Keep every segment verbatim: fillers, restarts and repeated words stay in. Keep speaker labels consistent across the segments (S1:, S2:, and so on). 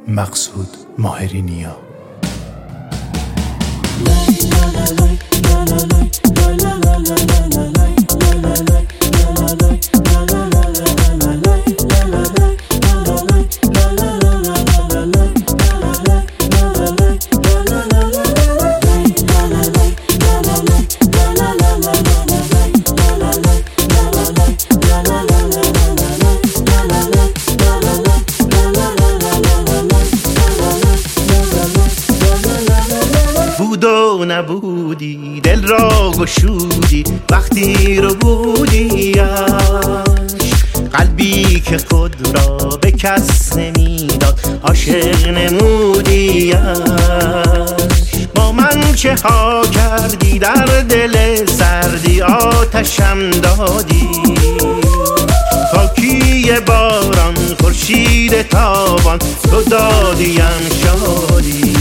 S1: مقصود ماهرینیا.
S2: بود و نبودی دل را گشودی وقتی رو بودی قلبی که خود را به کس نمیداد عاشق نمودی با من چه ها کردی در دل سردی آتشم دادی خاکی باران خورشید تابان تو دادیم شادی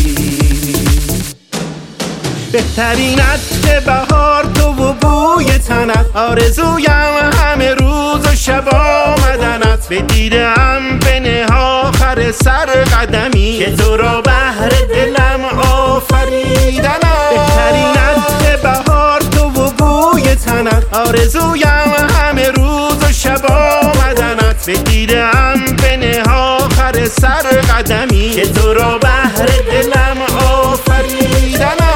S2: بهترین عطر بهار تو و بوی تنت آرزویم همه روز و شب آمدنت به دیدم به نه آخر سر قدمی که تو را بهر دلم آفریدنت بهترین عطر بهار تو و بوی تنت آرزویم همه روز و شب آمدنت به دیدم به نه آخر سر قدمی که تو را بهر دلم آفریدنت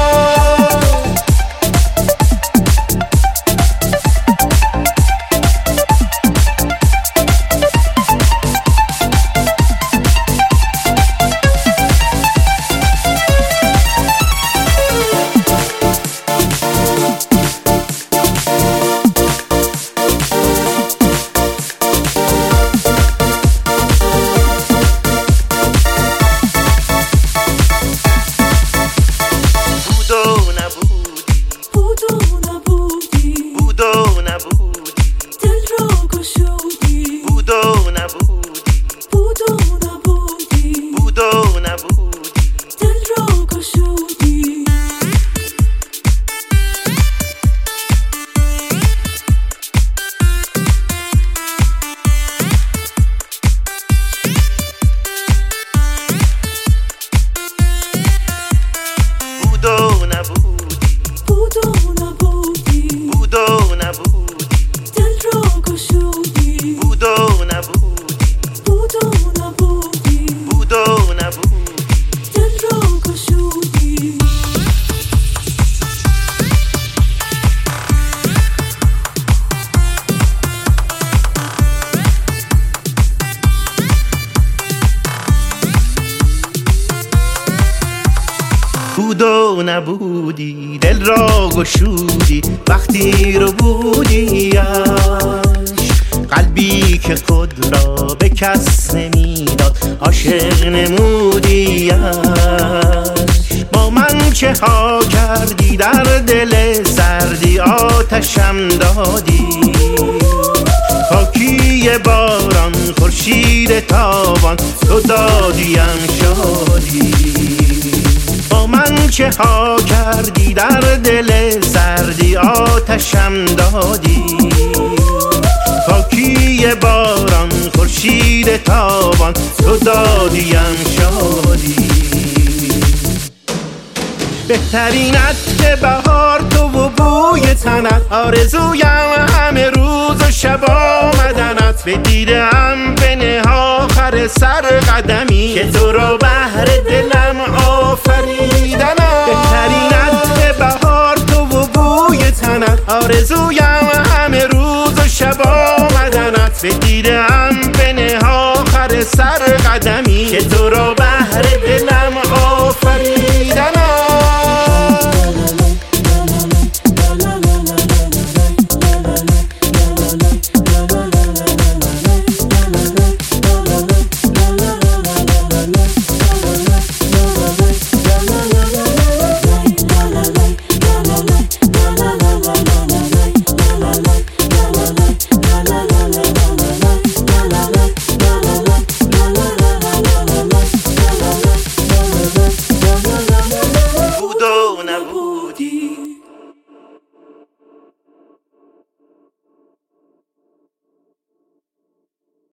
S2: بود و نبودی دل را گشودی وقتی رو بودی قلبی که خود را به کس نمیداد عاشق نمودی با من چه ها کردی در دل سردی آتشم دادی خاکی باران خورشید تابان تو دادیم شادی با من چه ها کردی در دل سردی آتشم دادی خاکی باران خورشید تابان تو دادیم شادی بهترین عطر بهار تو و بوی تنت آرزویم همه روز و شب آمدنت به دیدم به نه آخر سر قدمی که تو را بهر دلم آفریدنت بهترین عطر بهار تو و بوی تنت آرزویم همه روز و شب آمدنت به دیدم به نه آخر سر قدمی که تو را